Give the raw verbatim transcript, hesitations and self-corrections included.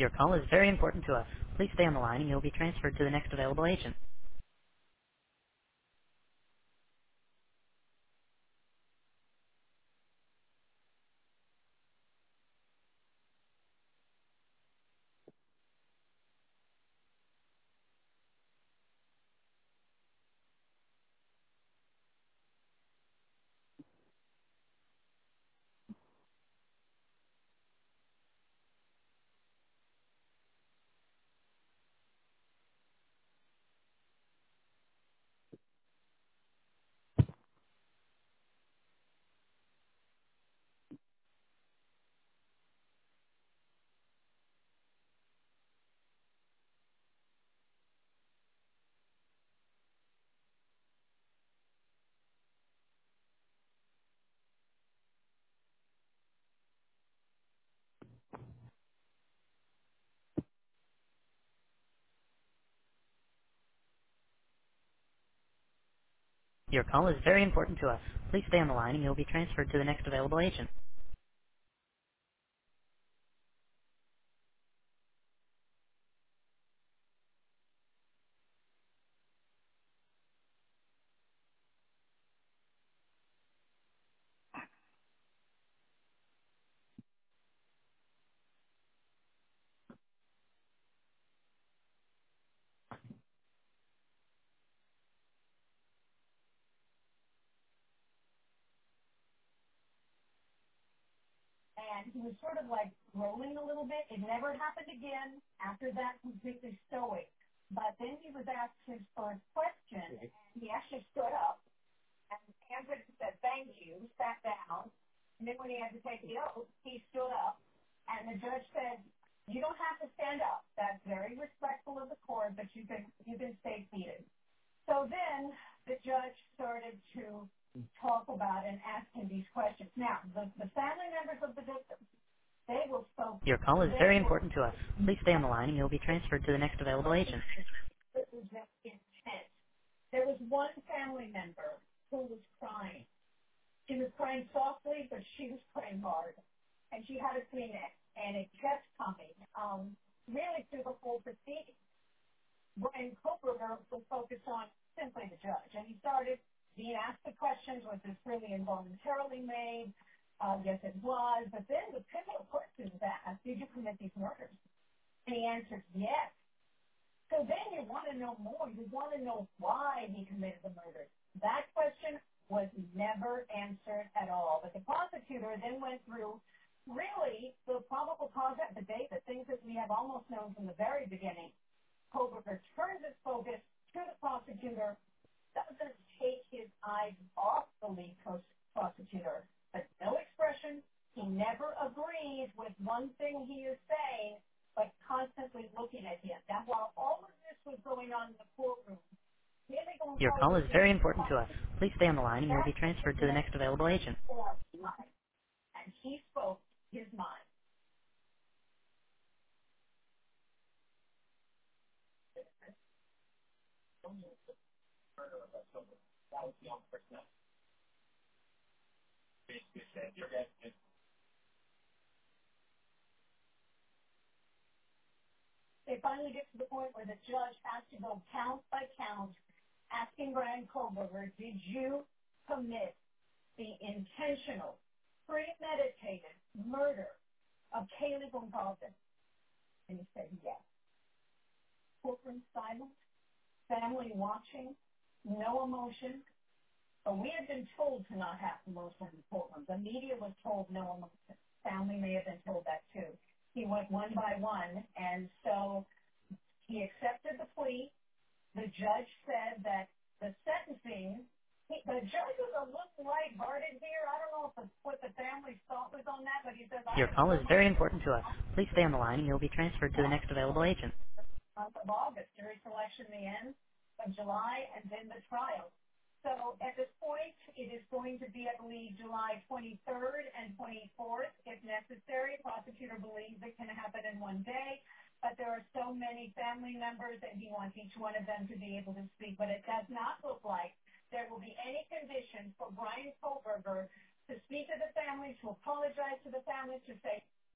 Your call is very important to us. Please stay on the line and you'll be transferred to the next available agent. Your call is very important to us. Please stay on the line and you'll be transferred to the next available agent. And he was sort of like rolling a little bit. It never happened again. After that, completely stoic. But then he was asked his first question, and he actually stood up and answered and said, "Thank you," sat down. And then when he had to take the oath, he stood up, and the judge said, "You don't have to stand up. That's very respectful of the court, but you can you can stay seated." So then the judge started to talk about and ask him these questions. Now, the, the family members of the victim, they will spoke. Your call is They very were important to us. Please stay on the line and you'll be transferred to the next available agent. represent intent. There was one family member who was crying. She was crying softly, but she was crying hard. And she had a Kleenex, and it kept coming, um, really through the whole proceeding. Brian Koberger was focused on simply the judge. And he started, he asked the questions, was this really involuntarily made? Uh, yes, it was. But then the pivotal question was asked, did you commit these murders? And he answered yes. So then you want to know more. You want to know why he committed the murders. That question was never answered at all. But the prosecutor then went through really the probable cause affidavit, things that we have almost known from the very beginning. Koberger turns his focus to the prosecutor, doesn't take his eyes off the lead pros- prosecutor, but no expression. He never agrees with one thing he is saying, but constantly looking at him. Now, while all of this was going on in the courtroom, really going Your call is forward, very important to us. Please stay on the line and you'll be transferred to the next available agent. and he spoke his mind. They finally get to the point where the judge has to go count by count, asking Brian Koberger, did you commit the intentional, premeditated murder of Kaylee Goncalves? And he said yes. Courtroom silence, family watching, no emotion. But we had been told to not have emotion in the courtroom. The media was told no emotion. Family may have been told that too. He went one by one, and so he accepted the plea. The judge said that the sentencing, he, the judge was a little lighthearted here. I don't know if the, what the family's thought was on that, but he says, Your I have call so is much very important to us. Please stay on the line and you'll be transferred to the next available agent. month of August, jury selection, the end of July, and then the trial. So at this point, it is going to be, I believe, July twenty-third and twenty-fourth, if necessary. Prosecutor believes it can happen in one day, but there are so many family members, and he wants each one of them to be able to speak. But it does not look like there will be any conditions for Brian Koberger to speak to the families, to apologize to the families, to say,